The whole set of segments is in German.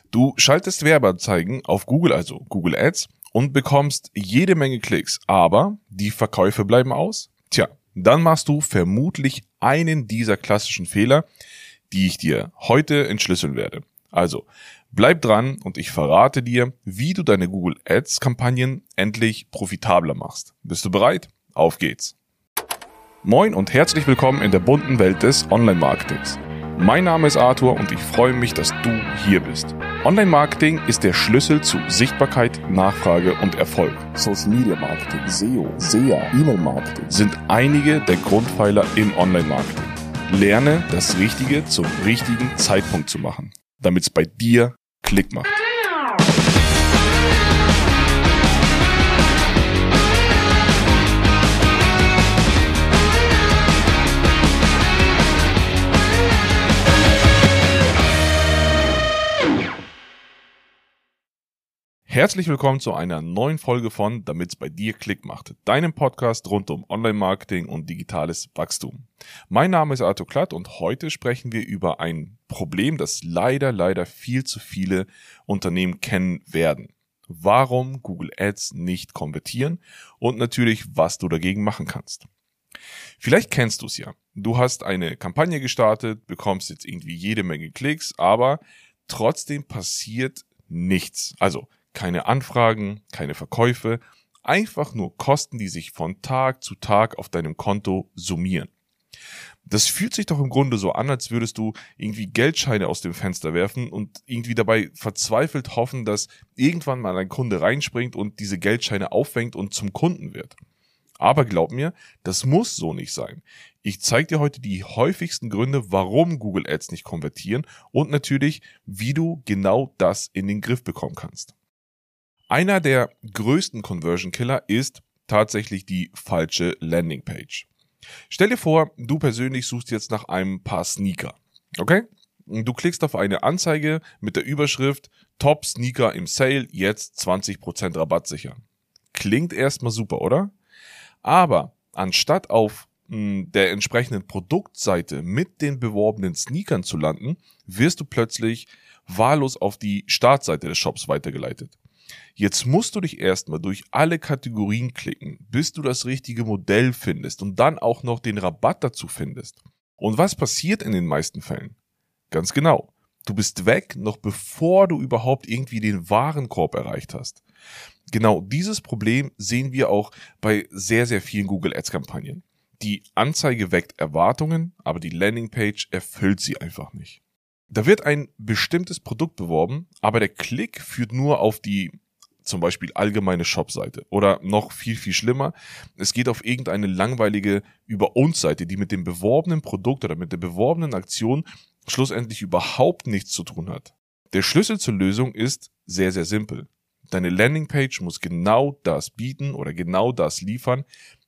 Du schaltest Werbeanzeigen auf Google, also Google Ads, und bekommst jede Menge Klicks, aber die Verkäufe bleiben aus? Tja, dann machst du vermutlich einen dieser klassischen Fehler, die ich dir heute entschlüsseln werde. Also, bleib dran und ich verrate dir, wie du deine Google Ads Kampagnen endlich profitabler machst. Bist du bereit? Auf geht's! Moin und herzlich willkommen in der bunten Welt des Online-Marketings. Mein Name ist Arthur und ich freue mich, dass du hier bist. Online-Marketing ist der Schlüssel zu Sichtbarkeit, Nachfrage und Erfolg. Social-Media-Marketing, SEO, SEA, E-Mail-Marketing sind einige der Grundpfeiler im Online-Marketing. Lerne, das Richtige zum richtigen Zeitpunkt zu machen, damit es bei dir Klick macht. Herzlich willkommen zu einer neuen Folge von Damit's bei dir Klick macht, deinem Podcast rund um Online-Marketing und digitales Wachstum. Mein Name ist Arthur Klatt und heute sprechen wir über ein Problem, das leider viel zu viele Unternehmen kennen werden. Warum Google Ads nicht konvertieren und natürlich, was du dagegen machen kannst. Vielleicht kennst du es ja. Du hast eine Kampagne gestartet, bekommst jetzt irgendwie jede Menge Klicks, aber trotzdem passiert nichts. Also keine Anfragen, keine Verkäufe, einfach nur Kosten, die sich von Tag zu Tag auf deinem Konto summieren. Das fühlt sich doch im Grunde so an, als würdest du irgendwie Geldscheine aus dem Fenster werfen und irgendwie dabei verzweifelt hoffen, dass irgendwann mal ein Kunde reinspringt und diese Geldscheine auffängt und zum Kunden wird. Aber glaub mir, das muss so nicht sein. Ich zeige dir heute die häufigsten Gründe, warum Google Ads nicht konvertieren und natürlich, wie du genau das in den Griff bekommen kannst. Einer der größten Conversion Killer ist tatsächlich die falsche Landingpage. Stell dir vor, du persönlich suchst jetzt nach einem Paar Sneaker, okay? Du klickst auf eine Anzeige mit der Überschrift Top Sneaker im Sale, jetzt 20% Rabatt sichern. Klingt erstmal super, oder? Aber anstatt auf der entsprechenden Produktseite mit den beworbenen Sneakern zu landen, wirst du plötzlich wahllos auf die Startseite des Shops weitergeleitet. Jetzt musst du dich erstmal durch alle Kategorien klicken, bis du das richtige Modell findest und dann auch noch den Rabatt dazu findest. Und was passiert in den meisten Fällen? Ganz genau, du bist weg, noch bevor du überhaupt irgendwie den Warenkorb erreicht hast. Genau dieses Problem sehen wir auch bei sehr vielen Google Ads Kampagnen. Die Anzeige weckt Erwartungen, aber die Landingpage erfüllt sie einfach nicht. Da wird ein bestimmtes Produkt beworben, aber der Klick führt nur auf die zum Beispiel allgemeine Shopseite oder noch viel schlimmer, es geht auf irgendeine langweilige Über-uns-Seite, die mit dem beworbenen Produkt oder mit der beworbenen Aktion schlussendlich überhaupt nichts zu tun hat. Der Schlüssel zur Lösung ist sehr simpel. Deine Landingpage muss genau das bieten oder genau das liefern,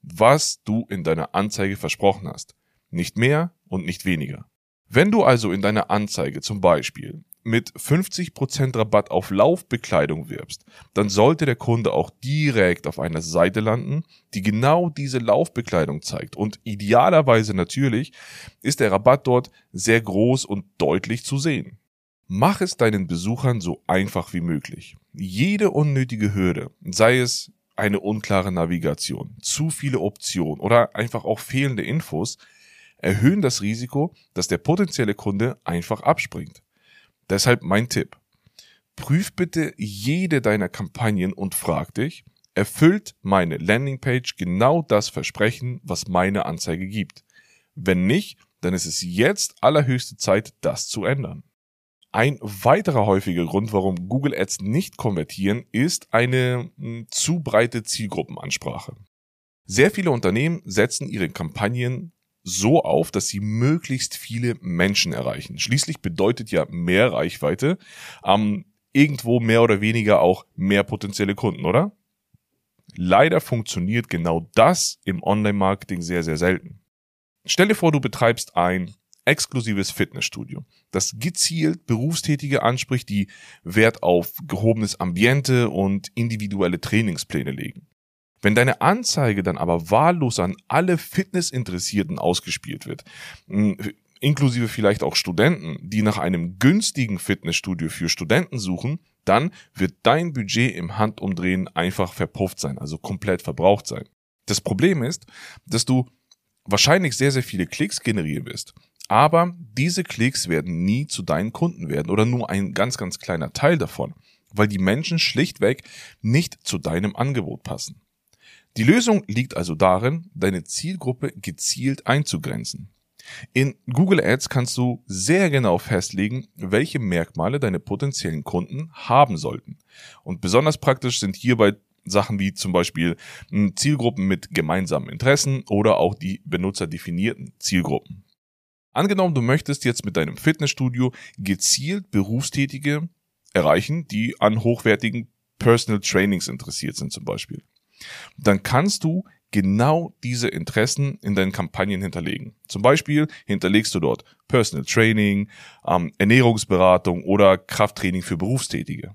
was du in deiner Anzeige versprochen hast. Nicht mehr und nicht weniger. Wenn du also in deiner Anzeige zum Beispiel mit 50% Rabatt auf Laufbekleidung wirbst, dann sollte der Kunde auch direkt auf einer Seite landen, die genau diese Laufbekleidung zeigt. Und idealerweise natürlich ist der Rabatt dort sehr groß und deutlich zu sehen. Mach es deinen Besuchern so einfach wie möglich. Jede unnötige Hürde, sei es eine unklare Navigation, zu viele Optionen oder einfach auch fehlende Infos, erhöhen das Risiko, dass der potenzielle Kunde einfach abspringt. Deshalb mein Tipp. Prüf bitte jede deiner Kampagnen und frag dich, erfüllt meine Landingpage genau das Versprechen, was meine Anzeige gibt? Wenn nicht, dann ist es jetzt allerhöchste Zeit, das zu ändern. Ein weiterer häufiger Grund, warum Google Ads nicht konvertieren, ist eine zu breite Zielgruppenansprache. Sehr viele Unternehmen setzen ihre Kampagnen so auf, dass sie möglichst viele Menschen erreichen. Schließlich bedeutet ja mehr Reichweite irgendwo mehr oder weniger auch mehr potenzielle Kunden, oder? Leider funktioniert genau das im Online-Marketing sehr selten. Stell dir vor, du betreibst ein exklusives Fitnessstudio, das gezielt Berufstätige anspricht, die Wert auf gehobenes Ambiente und individuelle Trainingspläne legen. Wenn deine Anzeige dann aber wahllos an alle Fitnessinteressierten ausgespielt wird, inklusive vielleicht auch Studenten, die nach einem günstigen Fitnessstudio für Studenten suchen, dann wird dein Budget im Handumdrehen einfach verpufft sein, also komplett verbraucht sein. Das Problem ist, dass du wahrscheinlich sehr, sehr viele Klicks generieren wirst, aber diese Klicks werden nie zu deinen Kunden werden oder nur ein ganz, ganz kleiner Teil davon, weil die Menschen schlichtweg nicht zu deinem Angebot passen. Die Lösung liegt also darin, deine Zielgruppe gezielt einzugrenzen. In Google Ads kannst du sehr genau festlegen, welche Merkmale deine potenziellen Kunden haben sollten. Und besonders praktisch sind hierbei Sachen wie zum Beispiel Zielgruppen mit gemeinsamen Interessen oder auch die benutzerdefinierten Zielgruppen. Angenommen, du möchtest jetzt mit deinem Fitnessstudio gezielt Berufstätige erreichen, die an hochwertigen Personal Trainings interessiert sind zum Beispiel. Dann kannst du genau diese Interessen in deinen Kampagnen hinterlegen. Zum Beispiel hinterlegst du dort Personal Training, Ernährungsberatung oder Krafttraining für Berufstätige.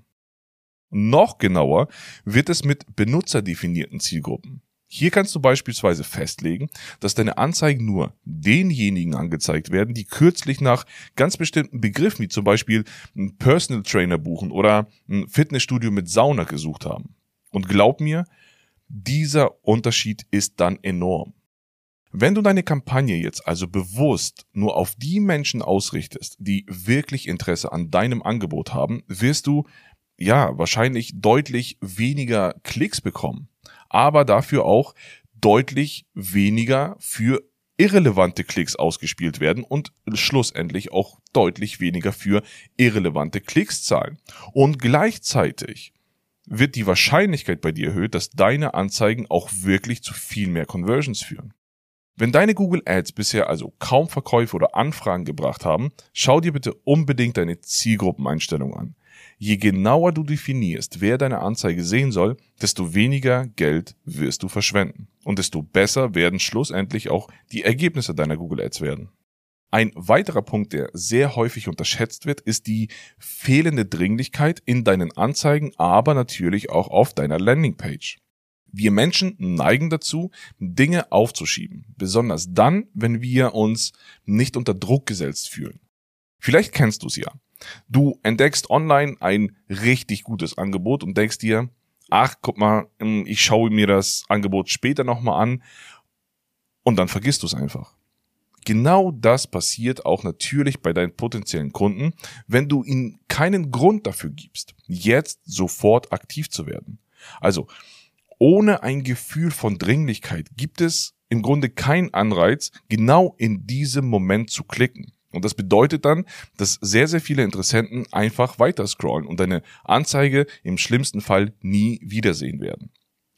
Noch genauer wird es mit benutzerdefinierten Zielgruppen. Hier kannst du beispielsweise festlegen, dass deine Anzeigen nur denjenigen angezeigt werden, die kürzlich nach ganz bestimmten Begriffen wie zum Beispiel einen Personal Trainer buchen oder ein Fitnessstudio mit Sauna gesucht haben. Und glaub mir, dieser Unterschied ist dann enorm. Wenn du deine Kampagne jetzt also bewusst nur auf die Menschen ausrichtest, die wirklich Interesse an deinem Angebot haben, wirst du wahrscheinlich deutlich weniger Klicks bekommen, aber dafür auch deutlich weniger für irrelevante Klicks ausgespielt werden und schlussendlich auch deutlich weniger für irrelevante Klicks zahlen. Und gleichzeitig wird die Wahrscheinlichkeit bei dir erhöht, dass deine Anzeigen auch wirklich zu viel mehr Conversions führen. Wenn deine Google Ads bisher also kaum Verkäufe oder Anfragen gebracht haben, schau dir bitte unbedingt deine Zielgruppeneinstellung an. Je genauer du definierst, wer deine Anzeige sehen soll, desto weniger Geld wirst du verschwenden. Und desto besser werden schlussendlich auch die Ergebnisse deiner Google Ads werden. Ein weiterer Punkt, der sehr häufig unterschätzt wird, ist die fehlende Dringlichkeit in deinen Anzeigen, aber natürlich auch auf deiner Landingpage. Wir Menschen neigen dazu, Dinge aufzuschieben, besonders dann, wenn wir uns nicht unter Druck gesetzt fühlen. Vielleicht kennst du es ja. Du entdeckst online ein richtig gutes Angebot und denkst dir, ach, guck mal, ich schaue mir das Angebot später nochmal an und dann vergisst du es einfach. Genau das passiert auch natürlich bei deinen potenziellen Kunden, wenn du ihnen keinen Grund dafür gibst, jetzt sofort aktiv zu werden. Also, ohne ein Gefühl von Dringlichkeit gibt es im Grunde keinen Anreiz, genau in diesem Moment zu klicken. Und das bedeutet dann, dass sehr, sehr viele Interessenten einfach weiter scrollen und deine Anzeige im schlimmsten Fall nie wiedersehen werden.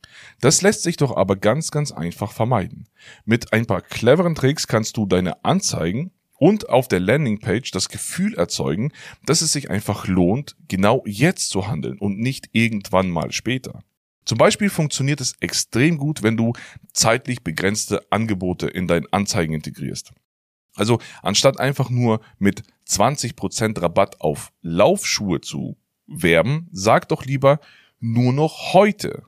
Das lässt sich doch aber ganz, ganz einfach vermeiden. Mit ein paar cleveren Tricks kannst du deine Anzeigen und auf der Landingpage das Gefühl erzeugen, dass es sich einfach lohnt, genau jetzt zu handeln und nicht irgendwann mal später. Zum Beispiel funktioniert es extrem gut, wenn du zeitlich begrenzte Angebote in deinen Anzeigen integrierst. Also anstatt einfach nur mit 20% Rabatt auf Laufschuhe zu werben, sag doch lieber nur noch heute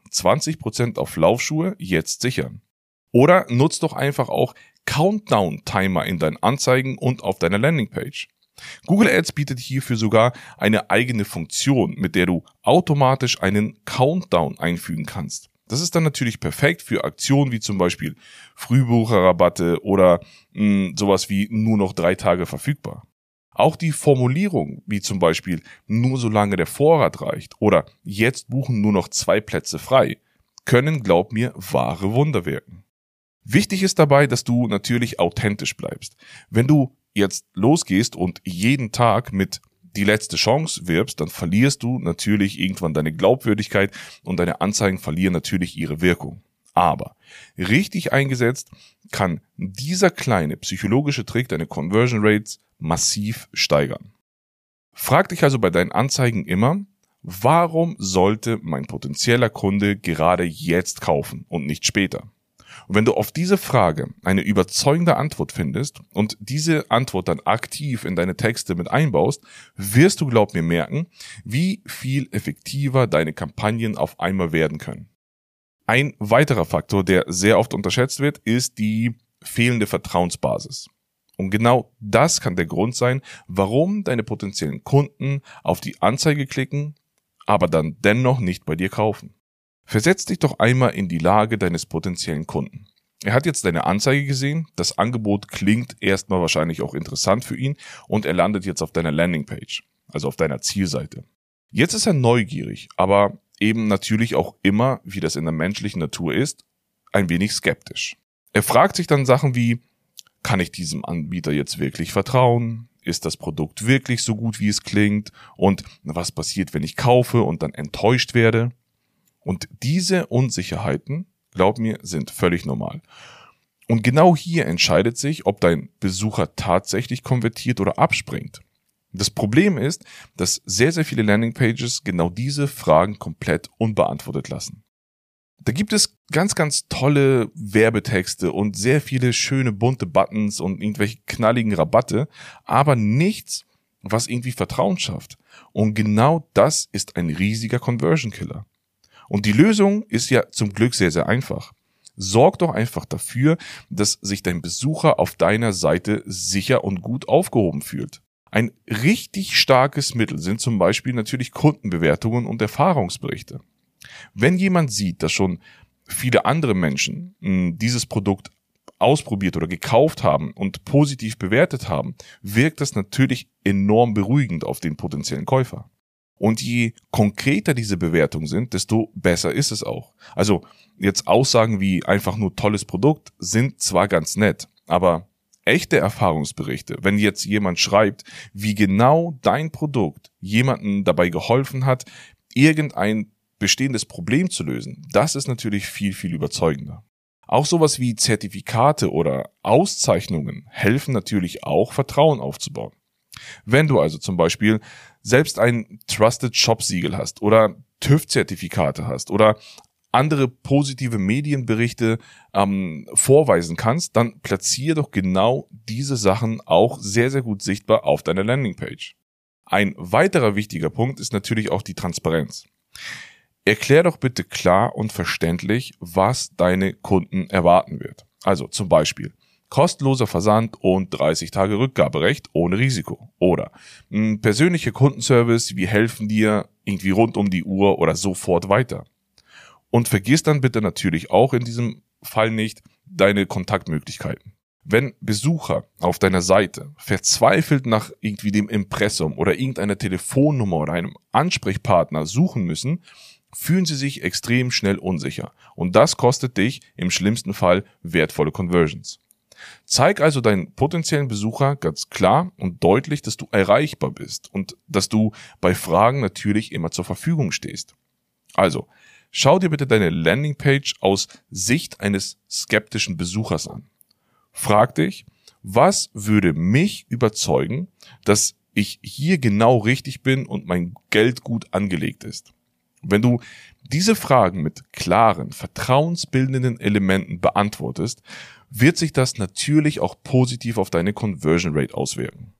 20% auf Laufschuhe jetzt sichern. Oder nutz doch einfach auch Countdown-Timer in deinen Anzeigen und auf deiner Landingpage. Google Ads bietet hierfür sogar eine eigene Funktion, mit der du automatisch einen Countdown einfügen kannst. Das ist dann natürlich perfekt für Aktionen wie zum Beispiel Frühbucherrabatte oder sowas wie nur noch 3 Tage verfügbar. Auch die Formulierung wie zum Beispiel nur solange der Vorrat reicht oder jetzt buchen nur noch 2 Plätze frei können, glaub mir, wahre Wunder wirken. Wichtig ist dabei, dass du natürlich authentisch bleibst. Wenn du jetzt losgehst und jeden Tag mit die letzte Chance wirbst, dann verlierst du natürlich irgendwann deine Glaubwürdigkeit und deine Anzeigen verlieren natürlich ihre Wirkung. Aber richtig eingesetzt kann dieser kleine psychologische Trick deine Conversion Rates massiv steigern. Frag dich also bei deinen Anzeigen immer, warum sollte mein potenzieller Kunde gerade jetzt kaufen und nicht später? Und wenn du auf diese Frage eine überzeugende Antwort findest und diese Antwort dann aktiv in deine Texte mit einbaust, wirst du, glaub mir, merken, wie viel effektiver deine Kampagnen auf einmal werden können. Ein weiterer Faktor, der sehr oft unterschätzt wird, ist die fehlende Vertrauensbasis. Und genau das kann der Grund sein, warum deine potenziellen Kunden auf die Anzeige klicken, aber dann dennoch nicht bei dir kaufen. Versetz dich doch einmal in die Lage deines potenziellen Kunden. Er hat jetzt deine Anzeige gesehen, das Angebot klingt erstmal wahrscheinlich auch interessant für ihn und er landet jetzt auf deiner Landingpage, also auf deiner Zielseite. Jetzt ist er neugierig, aber eben natürlich auch immer, wie das in der menschlichen Natur ist, ein wenig skeptisch. Er fragt sich dann Sachen wie: Kann ich diesem Anbieter jetzt wirklich vertrauen? Ist das Produkt wirklich so gut, wie es klingt? Und was passiert, wenn ich kaufe und dann enttäuscht werde? Und diese Unsicherheiten, glaub mir, sind völlig normal. Und genau hier entscheidet sich, ob dein Besucher tatsächlich konvertiert oder abspringt. Das Problem ist, dass sehr, sehr viele Landingpages genau diese Fragen komplett unbeantwortet lassen. Da gibt es ganz, ganz tolle Werbetexte und sehr viele schöne bunte Buttons und irgendwelche knalligen Rabatte, aber nichts, was irgendwie Vertrauen schafft. Und genau das ist ein riesiger Conversion Killer. Und die Lösung ist ja zum Glück sehr, sehr einfach. Sorg doch einfach dafür, dass sich dein Besucher auf deiner Seite sicher und gut aufgehoben fühlt. Ein richtig starkes Mittel sind zum Beispiel natürlich Kundenbewertungen und Erfahrungsberichte. Wenn jemand sieht, dass schon viele andere Menschen dieses Produkt ausprobiert oder gekauft haben und positiv bewertet haben, wirkt das natürlich enorm beruhigend auf den potenziellen Käufer. Und je konkreter diese Bewertungen sind, desto besser ist es auch. Also jetzt Aussagen wie einfach nur tolles Produkt sind zwar ganz nett, aber echte Erfahrungsberichte, wenn jetzt jemand schreibt, wie genau dein Produkt jemandem dabei geholfen hat, irgendein bestehendes Problem zu lösen, das ist natürlich viel, viel überzeugender. Auch sowas wie Zertifikate oder Auszeichnungen helfen natürlich auch, Vertrauen aufzubauen. Wenn du also zum Beispiel selbst ein Trusted Shop Siegel hast oder TÜV-Zertifikate hast oder andere positive Medienberichte vorweisen kannst, dann platziere doch genau diese Sachen auch sehr, sehr gut sichtbar auf deiner Landingpage. Ein weiterer wichtiger Punkt ist natürlich auch die Transparenz. Erklär doch bitte klar und verständlich, was deine Kunden erwarten wird. Also zum Beispiel kostenloser Versand und 30 Tage Rückgaberecht ohne Risiko. Oder persönlicher Kundenservice, wir helfen dir irgendwie rund um die Uhr oder sofort weiter. Und vergiss dann bitte natürlich auch in diesem Fall nicht deine Kontaktmöglichkeiten. Wenn Besucher auf deiner Seite verzweifelt nach irgendwie dem Impressum oder irgendeiner Telefonnummer oder einem Ansprechpartner suchen müssen, fühlen sie sich extrem schnell unsicher. Und das kostet dich im schlimmsten Fall wertvolle Conversions. Zeig also deinen potenziellen Besucher ganz klar und deutlich, dass du erreichbar bist und dass du bei Fragen natürlich immer zur Verfügung stehst. Also, schau dir bitte deine Landingpage aus Sicht eines skeptischen Besuchers an. Frag dich, was würde mich überzeugen, dass ich hier genau richtig bin und mein Geld gut angelegt ist? Wenn du diese Fragen mit klaren, vertrauensbildenden Elementen beantwortest, wird sich das natürlich auch positiv auf deine Conversion Rate auswirken.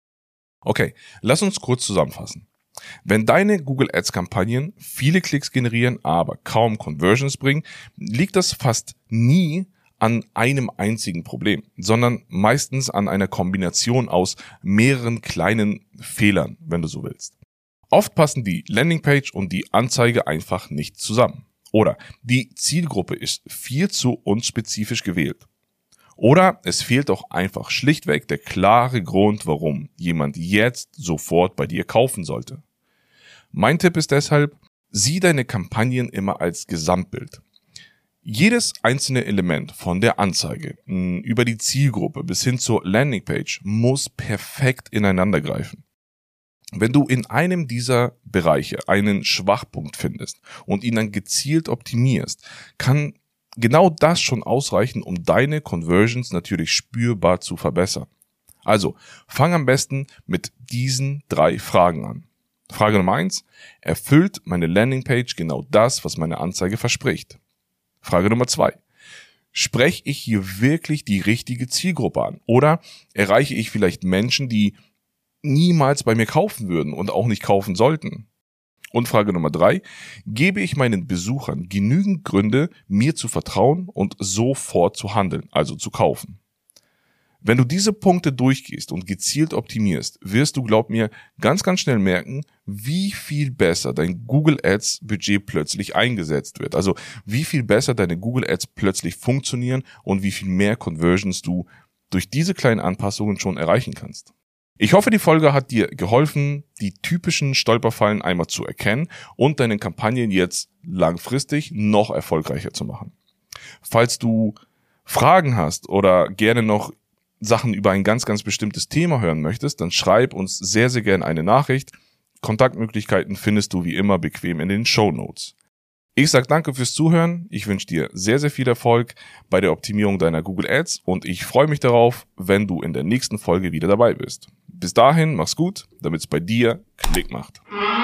Okay, lass uns kurz zusammenfassen. Wenn deine Google Ads Kampagnen viele Klicks generieren, aber kaum Conversions bringen, liegt das fast nie an einem einzigen Problem, sondern meistens an einer Kombination aus mehreren kleinen Fehlern, wenn du so willst. Oft passen die Landingpage und die Anzeige einfach nicht zusammen. Oder die Zielgruppe ist viel zu unspezifisch gewählt. Oder es fehlt auch einfach schlichtweg der klare Grund, warum jemand jetzt sofort bei dir kaufen sollte. Mein Tipp ist deshalb, sieh deine Kampagnen immer als Gesamtbild. Jedes einzelne Element von der Anzeige über die Zielgruppe bis hin zur Landingpage muss perfekt ineinander greifen. Wenn du in einem dieser Bereiche einen Schwachpunkt findest und ihn dann gezielt optimierst, kann genau das schon ausreichen, um deine Conversions natürlich spürbar zu verbessern. Also, fang am besten mit diesen 3 Fragen an. Frage Nummer 1, erfüllt meine Landingpage genau das, was meine Anzeige verspricht? Frage Nummer 2, spreche ich hier wirklich die richtige Zielgruppe an? Oder erreiche ich vielleicht Menschen, die niemals bei mir kaufen würden und auch nicht kaufen sollten? Und Frage Nummer 3, gebe ich meinen Besuchern genügend Gründe, mir zu vertrauen und sofort zu handeln, also zu kaufen? Wenn du diese Punkte durchgehst und gezielt optimierst, wirst du, glaub mir, ganz, ganz schnell merken, wie viel besser dein Google Ads Budget plötzlich eingesetzt wird. Also wie viel besser deine Google Ads plötzlich funktionieren und wie viel mehr Conversions du durch diese kleinen Anpassungen schon erreichen kannst. Ich hoffe, die Folge hat dir geholfen, die typischen Stolperfallen einmal zu erkennen und deine Kampagnen jetzt langfristig noch erfolgreicher zu machen. Falls du Fragen hast oder gerne noch Sachen über ein ganz, ganz bestimmtes Thema hören möchtest, dann schreib uns sehr, sehr gerne eine Nachricht. Kontaktmöglichkeiten findest du wie immer bequem in den Shownotes. Ich sage danke fürs Zuhören. Ich wünsche dir sehr, sehr viel Erfolg bei der Optimierung deiner Google Ads und ich freue mich darauf, wenn du in der nächsten Folge wieder dabei bist. Bis dahin, mach's gut, damit es bei dir Klick macht.